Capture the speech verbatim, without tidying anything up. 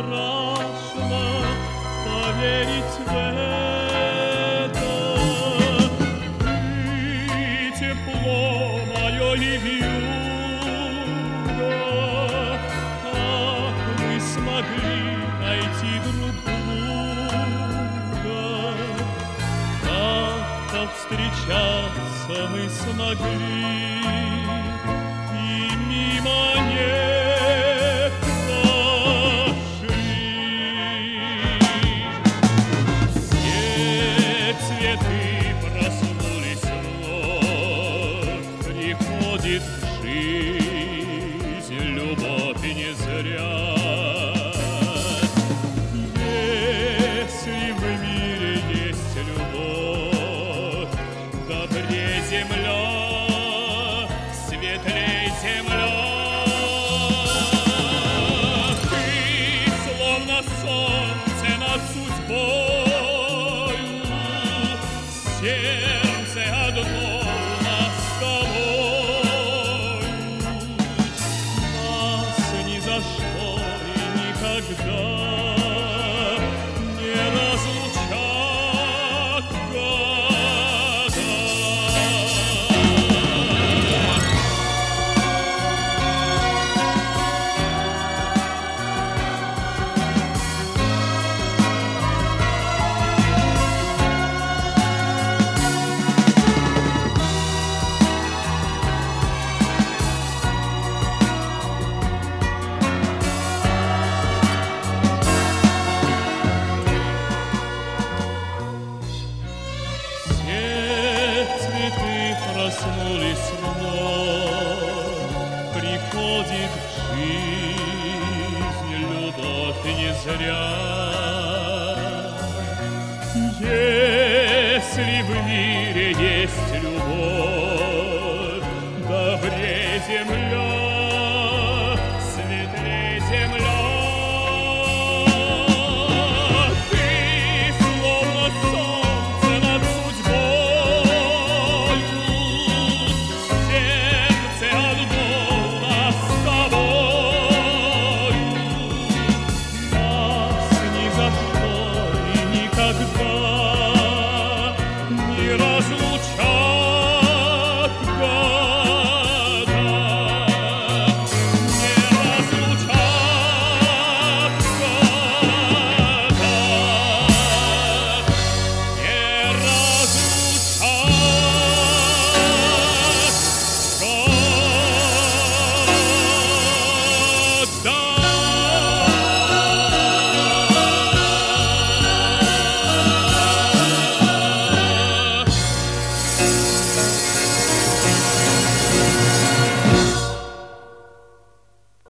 страшно поверить в это. Ты тепло мое и вьюга, как мы смогли найти друг друга, как повстречаться мы смогли, и мимо не прошли. Все цветы проснулись вновь, приходит в жизнь любовь и не зря. Если в мире есть любовь, добрее земля, светлей земля. Ты словно солнце над судьбою, сердце одно нас с тобою. Нас ни за что и никогда не разлучат года. Все цветы проснулись вновь, приходит в жизнь любовь и не зря. Если в мире есть любовь, добрее земля, светлее земля. Ты словно солнце над судьбою, сердце одно нас с тобою. Нас ни за что и никогда